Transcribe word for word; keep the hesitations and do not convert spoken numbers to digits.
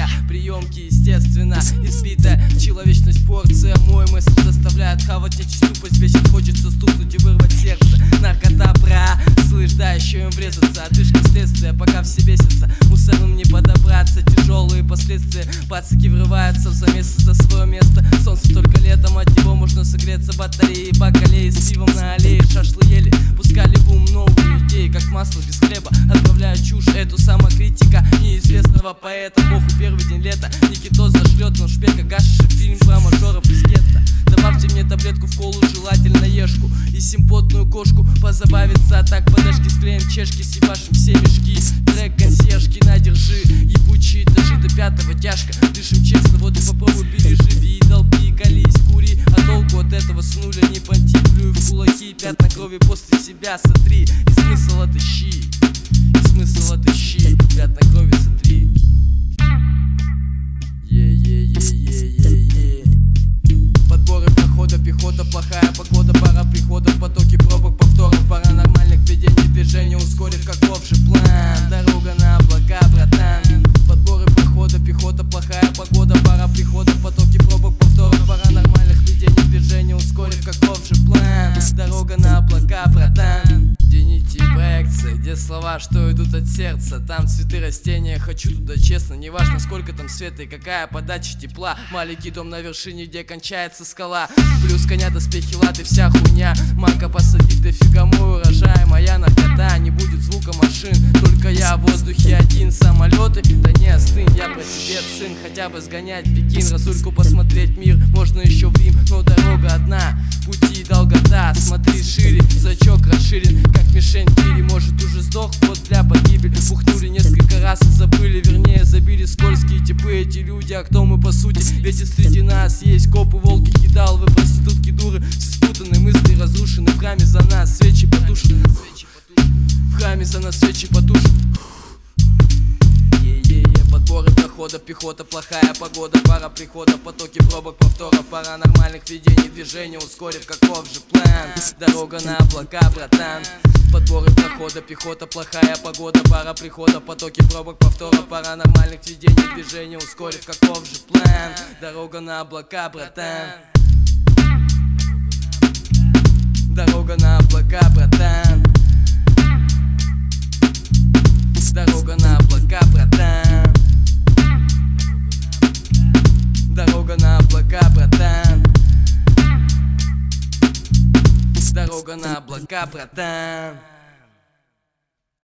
я приемки, естественно, избитая человечность порция. Мой мысль заставляет хавать нечистую тупость, бесит, хочется стукнуть и вырвать сердце. Наркота, бра, слышь, да, еще им врезаться. Отдышка следствия, пока все бесятся. Мусорным не подобраться, тяжелые последствия. Пацаки врываются в замес за свое место. Солнце только летом, от него можно согреться. Батареи, бакалеи с пивом на аллее. Шашлы ели, пускали в ум новые идеи, как масло без хлеба. Отправляю чушь, эту самокритика неизвестного поэта. Богу первый день лета, Никитос зашлет, но шпека гашишек, фильм про мажоров из гетто. Добавьте мне таблетку в колу, желательно ешку и симпотную кошку. Позабавиться, а так подашки склеим чешки, съебашим все мешки. Трек консьержки, надержи, ебучие этажи до пятого тяжко. Дышим честно, вот и попробуй переживи. Долби, колись, кури, а толку от этого снуля не понти. Плюй в кулаки, пятна крови после себя сотри. И смысл отыщи, и смысл отыщи, пятна крови сотри. Е-е-е-е-е-е. Подборы прохода, пехота, плохая погода, пара приходов, потоки пробок, повторов, паранормальных видений, движения ускорит, каков же план. Дорога на облака, братан. Подборы прохода, пехота, плохая погода, пара приходов, потоки пробок, повторов, паранормальных видений, движения ускорит, каков же план. Дорога на облака, братан. Где нити и проекции, где слова, что идут от сердца. Там цветы, растения, хочу туда честно. Неважно, сколько там света и какая подача тепла. Маленький дом на вершине, где кончается скала. Плюс коня, доспехи, латы, вся хуйня. Мака посадить дофига, мой урожай. Моя наркота, не будет звука машин. Только я в воздухе один. Самолеты, да не остынь, я про тебе, сын. Хотя бы сгонять в Пекин, Разульку посмотреть мир. Можно еще в Рим, но дорога одна. Пути долгота, смотри шире, зрачок расширен, как мишень тири. Может уже сдох, вот для погибель. Пухнули несколько раз и забыли, вернее забили скользкие типы эти люди. А кто мы по сути? Ведь и среди нас есть копы, волки, кидаловы, проститутки, дуры. Все спутанные мысли разрушены в храме за нас. Свечи потушат, в храме за нас свечи потушат. Подборы прохода, пехота, плохая погода, пара приходов, потоки пробок, повторов, паранормальных видений, движения ускорит, каков же план. Дорога на облака, братан. Подборы прохода, пехота, плохая погода, пара приходов, потоки пробок, повторов, паранормальных видений, движения ускорит, каков же план. Дорога на облака, братан. Дорога на облака, братан. Дорога на облака, братан. Дорога на облака, братан. Дорога на облака, братан.